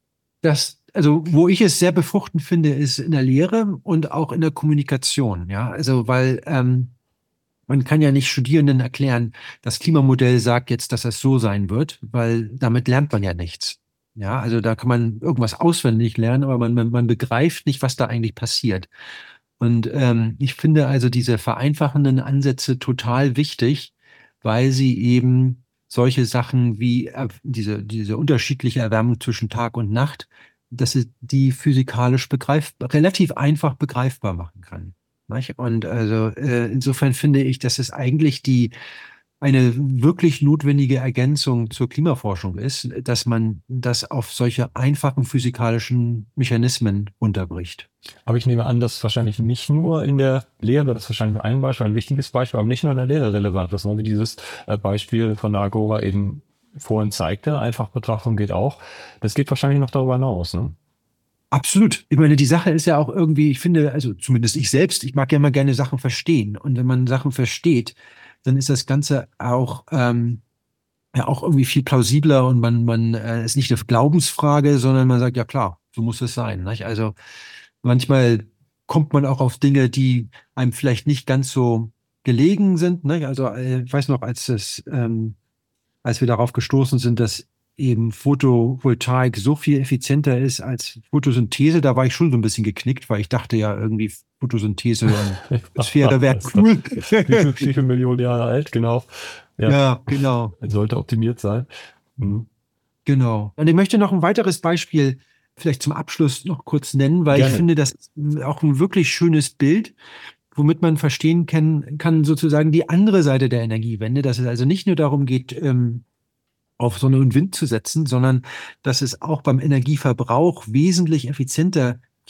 C: dass, also wo ich es sehr befruchtend finde, ist in der Lehre und auch in der Kommunikation. Ja, also weil ähm, man kann ja nicht Studierenden erklären, das Klimamodell sagt jetzt, dass es so sein wird, weil damit lernt man ja nichts. Ja, also da kann man irgendwas auswendig lernen, aber man, man, man begreift nicht, was da eigentlich passiert. Und ähm, ich finde also diese vereinfachenden Ansätze total wichtig, weil sie eben solche Sachen wie äh, diese, diese unterschiedliche Erwärmung zwischen Tag und Nacht, dass sie die physikalisch begreif relativ einfach begreifbar machen kann. Nicht? Und also äh, insofern finde ich, dass es eigentlich die eine wirklich notwendige Ergänzung zur Klimaforschung ist, dass man das auf solche einfachen physikalischen Mechanismen unterbricht.
A: Aber ich nehme an, dass wahrscheinlich nicht nur in der Lehre, das ist wahrscheinlich ein Beispiel, ein wichtiges Beispiel, aber nicht nur in der Lehre relevant ist, sondern wie dieses äh, Beispiel von der Agora eben vorhin zeigte, Einfachbetrachtung geht auch. Das geht wahrscheinlich noch darüber hinaus, ne?
C: Absolut. Ich meine, die Sache ist ja auch irgendwie, ich finde, also zumindest ich selbst, ich mag ja immer gerne Sachen verstehen. Und wenn man Sachen versteht, dann ist das Ganze auch, ähm, ja, auch irgendwie viel plausibler, und man, man äh, ist nicht eine Glaubensfrage, sondern man sagt, ja klar, so muss es sein. Nicht? Also manchmal kommt man auch auf Dinge, die einem vielleicht nicht ganz so gelegen sind. Nicht? Also äh, ich weiß noch, als es, ähm, als wir darauf gestoßen sind, dass eben Photovoltaik so viel effizienter ist als Photosynthese, da war ich schon so ein bisschen geknickt, weil ich dachte ja irgendwie Photosynthese und Sphäre wäre cool.
A: Wie viele, wie viele Millionen Jahre alt, genau. Ja,
C: Ja, genau,
A: sollte optimiert sein. Mhm.
C: genau. Und ich möchte noch ein weiteres Beispiel vielleicht zum Abschluss noch kurz nennen, weil
A: Gerne.
C: ich finde, das ist auch ein wirklich schönes Bild, womit man verstehen kann, kann sozusagen die andere Seite der Energiewende, dass es also nicht nur darum geht, ähm, auf Sonne und Wind zu setzen, sondern dass es auch beim Energieverbrauch wesentlich effizienter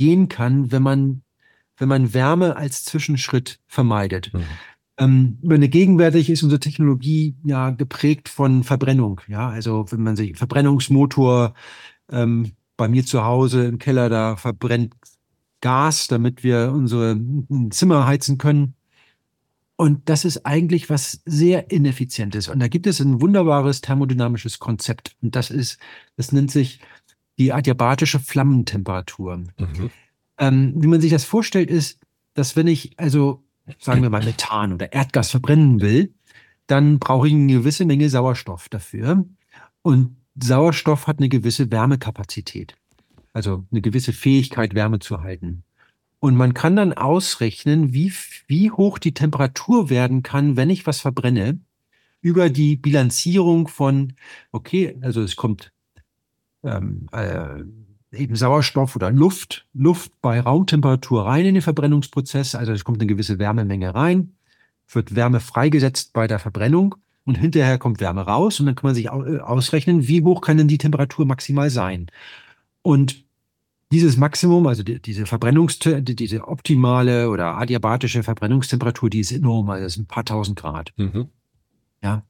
C: gehen kann, wenn man, wenn man Wärme als Zwischenschritt vermeidet.
A: Mhm.
C: Ähm, wenn gegenwärtig ist unsere Technologie ja geprägt von Verbrennung. Ja, also wenn man sich Verbrennungsmotor ähm, bei mir zu Hause im Keller, da verbrennt Gas, damit wir unsere Zimmer heizen können. Und das ist eigentlich was sehr Ineffizientes. Und da gibt es ein wunderbares thermodynamisches Konzept. Und das ist, das nennt sich die adiabatische Flammentemperatur.
A: Mhm.
C: Ähm, wie man sich das vorstellt, ist, dass wenn ich also, sagen wir mal, Methan oder Erdgas verbrennen will, dann brauche ich eine gewisse Menge Sauerstoff dafür. Und Sauerstoff hat eine gewisse Wärmekapazität, also eine gewisse Fähigkeit, Wärme zu halten. Und man kann dann ausrechnen, wie, wie hoch die Temperatur werden kann, wenn ich was verbrenne, über die Bilanzierung von, okay, also es kommt ähm, äh, eben Sauerstoff oder Luft, Luft bei Raumtemperatur rein in den Verbrennungsprozess, also es kommt eine gewisse Wärmemenge rein, wird Wärme freigesetzt bei der Verbrennung und hinterher kommt Wärme raus und dann kann man sich ausrechnen, wie hoch kann denn die Temperatur maximal sein. Und dieses Maximum, also die, diese Verbrennungs, die, diese optimale oder adiabatische Verbrennungstemperatur, die ist enorm, also das sind ein paar tausend Grad.
A: Mhm.
C: Ja.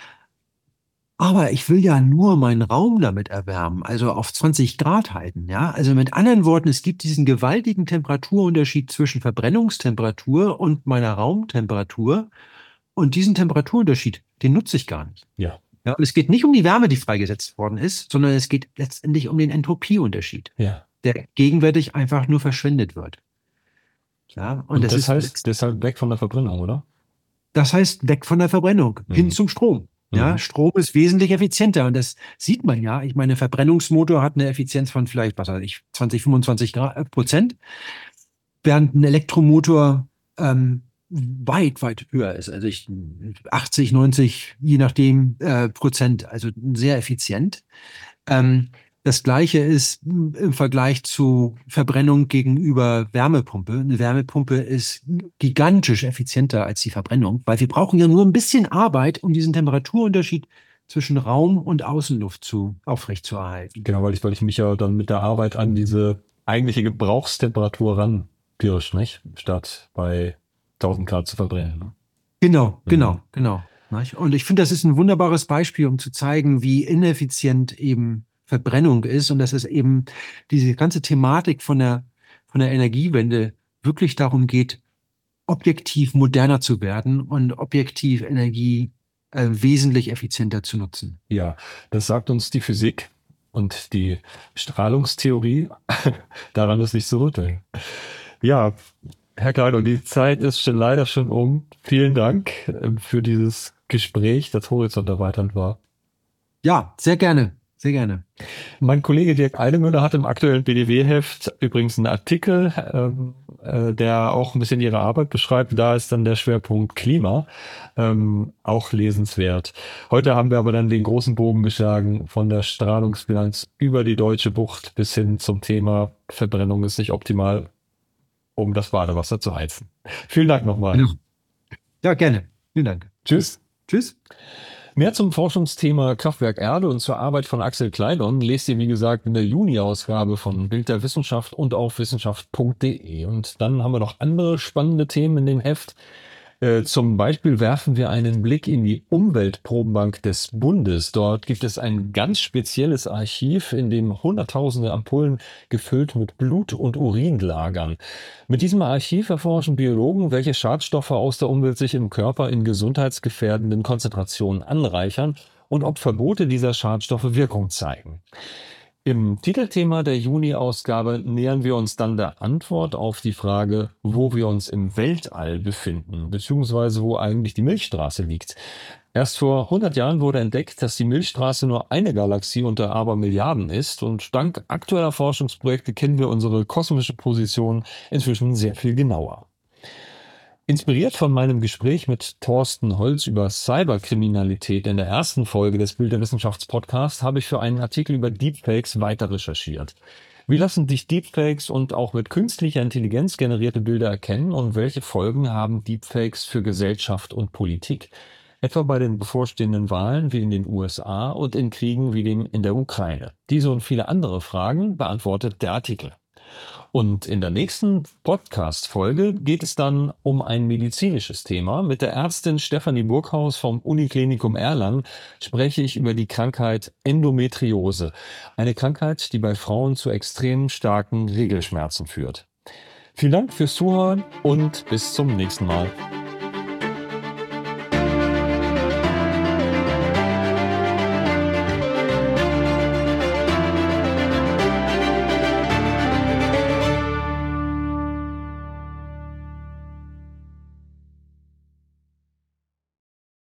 C: Aber ich will ja nur meinen Raum damit erwärmen, also auf zwanzig Grad halten. Ja, also mit anderen Worten, es gibt diesen gewaltigen Temperaturunterschied zwischen Verbrennungstemperatur und meiner Raumtemperatur. Und diesen Temperaturunterschied, den nutze ich gar nicht.
A: Ja.
C: Ja, und es geht nicht um die Wärme, die freigesetzt worden ist, sondern es geht letztendlich um den Entropieunterschied,
A: Ja.
C: der gegenwärtig einfach nur verschwendet wird. Ja, und,
A: Und
C: das,
A: das
C: ist,
A: heißt deshalb weg von der Verbrennung, oder?
C: das heißt weg von der Verbrennung
A: Mhm.
C: hin zum Strom. Ja,
A: Mhm.
C: Strom ist wesentlich effizienter und das sieht man ja. Ich meine, Verbrennungsmotor hat eine Effizienz von vielleicht, was weiß ich, zwanzig, fünfundzwanzig Prozent, während ein Elektromotor ähm, weit, weit höher ist. Also ich, achtzig, neunzig, je nachdem, äh, Prozent, also sehr effizient. Ähm, das Gleiche ist im Vergleich zu Verbrennung gegenüber Wärmepumpe. Eine Wärmepumpe ist gigantisch effizienter als die Verbrennung, weil wir brauchen ja nur ein bisschen Arbeit, um diesen Temperaturunterschied zwischen Raum und Außenluft zu, aufrechtzuerhalten.
A: Genau, weil ich, weil ich mich ja dann mit der Arbeit an diese eigentliche Gebrauchstemperatur ranpirsch, nicht? Statt bei tausend Grad zu verbrennen. Ne?
C: Genau,
A: Mhm.
C: genau, genau. Und ich finde, das ist ein wunderbares Beispiel, um zu zeigen, wie ineffizient eben Verbrennung ist und dass es eben diese ganze Thematik von der, von der Energiewende wirklich darum geht, objektiv moderner zu werden und objektiv Energie äh, wesentlich effizienter zu nutzen.
A: Ja, das sagt uns die Physik und die Strahlungstheorie. Daran ist nicht zu rütteln. Ja, Herr Kleidung, die Zeit ist schon leider schon um. Vielen Dank äh, für dieses Gespräch, das horizonterweiternd war.
C: Ja, sehr gerne, sehr gerne.
A: Mein Kollege Dirk Eidemüller hat im aktuellen B D W-Heft übrigens einen Artikel, ähm, äh, der auch ein bisschen ihre Arbeit beschreibt. Da ist dann der Schwerpunkt Klima, ähm, auch lesenswert. Heute haben wir aber dann den großen Bogen geschlagen von der Strahlungsbilanz über die Deutsche Bucht bis hin zum Thema Verbrennung ist nicht optimal, um das Badewasser zu heizen. Vielen Dank nochmal.
C: Genau. Ja, gerne. Vielen Dank.
A: Tschüss.
C: Tschüss.
A: Mehr zum Forschungsthema Kraftwerk Erde und zur Arbeit von Axel Kleidon lest ihr, wie gesagt, in der Juni-Ausgabe von Bild der Wissenschaft und auf wissenschaft punkt de. Und dann haben wir noch andere spannende Themen in dem Heft. Äh, zum Beispiel werfen wir einen Blick in die Umweltprobenbank des Bundes. Dort gibt es ein ganz spezielles Archiv, in dem hunderttausende Ampullen gefüllt mit Blut und Urin lagern. Mit diesem Archiv erforschen Biologen, welche Schadstoffe aus der Umwelt sich im Körper in gesundheitsgefährdenden Konzentrationen anreichern und ob Verbote dieser Schadstoffe Wirkung zeigen. Im Titelthema der Juni-Ausgabe nähern wir uns dann der Antwort auf die Frage, wo wir uns im Weltall befinden, beziehungsweise wo eigentlich die Milchstraße liegt. Erst vor hundert Jahren wurde entdeckt, dass die Milchstraße nur eine Galaxie unter Abermilliarden ist und dank aktueller Forschungsprojekte kennen wir unsere kosmische Position inzwischen sehr viel genauer. Inspiriert von meinem Gespräch mit Thorsten Holz über Cyberkriminalität in der ersten Folge des Bild der Wissenschafts-Podcasts habe ich für einen Artikel über Deepfakes weiter recherchiert. Wie lassen sich Deepfakes und auch mit künstlicher Intelligenz generierte Bilder erkennen und welche Folgen haben Deepfakes für Gesellschaft und Politik? Etwa bei den bevorstehenden Wahlen wie in den U S A und in Kriegen wie dem in der Ukraine. Diese und viele andere Fragen beantwortet der Artikel. Und in der nächsten Podcast-Folge geht es dann um ein medizinisches Thema. Mit der Ärztin Stefanie Burghaus vom Uniklinikum Erlangen spreche ich über die Krankheit Endometriose. Eine Krankheit, die bei Frauen zu extrem starken Regelschmerzen führt. Vielen Dank fürs Zuhören und bis zum nächsten Mal.